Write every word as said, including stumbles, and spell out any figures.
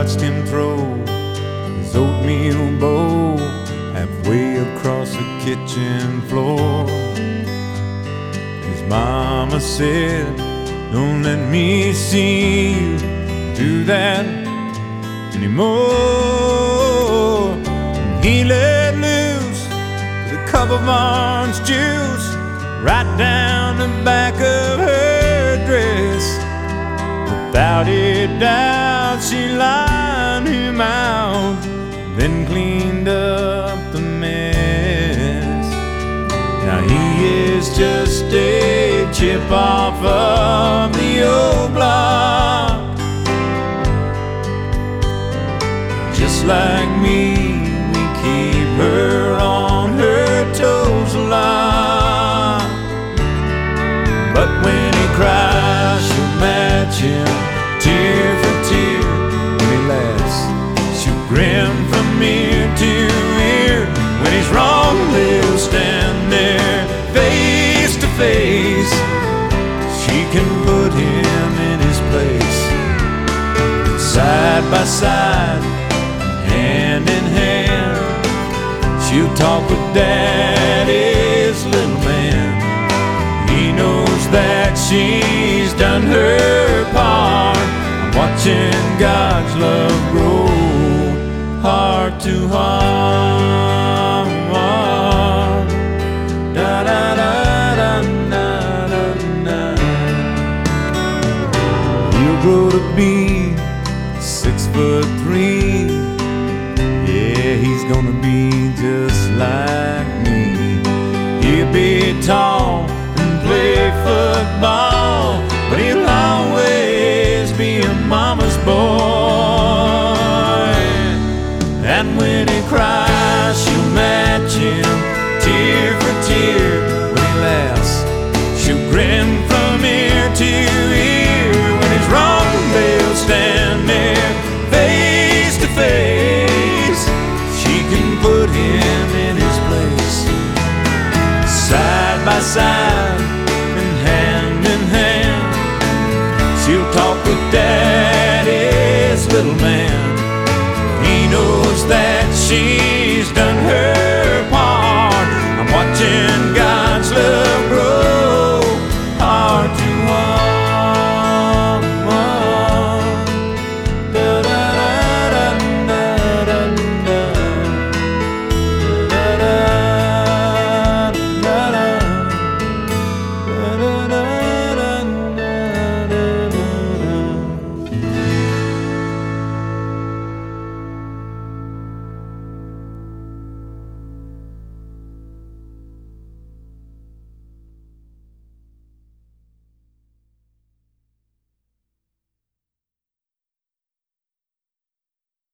watched him throw his oatmeal bowl halfway across the kitchen floor. His mama said, "Don't let me see you do that anymore." And he let loose the cup of orange juice right down the back of her dress. Without a doubt, she lined him out, then cleaned up the mess. Now he is just a chip off of the old block. Just like me, we keep her on her toes a lot. But when he cries, she'll match him tear for tear. When he laughs, she'll grin from ear to ear. When he's wrong, they'll stand there face to face. She can put him in his place. Side by side, hand in hand, she'll talk with Daddy's little man. He knows that she's done her part. I'm watching God's love grow heart to heart. Da da da da da da da. He'll grow to be six foot three. Yeah, he's gonna be just like me. He'll be tall and play football.